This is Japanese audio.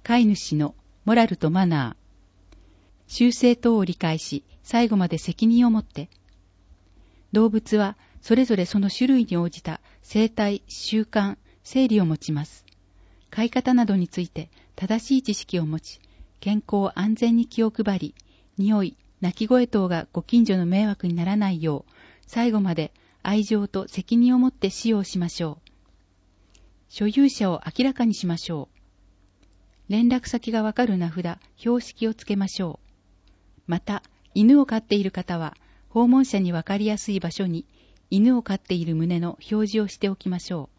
飼い主のモラルとマナー、習性等を理解し、最後まで責任を持って。動物はそれぞれその種類に応じた生態、習慣、生理を持ちます。飼い方などについて正しい知識を持ち、健康安全に気を配り、匂い、鳴き声等がご近所の迷惑にならないよう、最後まで愛情と責任を持って使用しましょう。所有者を明らかにしましょう。連絡先がわかる名札、標識をつけましょう。また、犬を飼っている方は、訪問者にわかりやすい場所に犬を飼っている旨の表示をしておきましょう。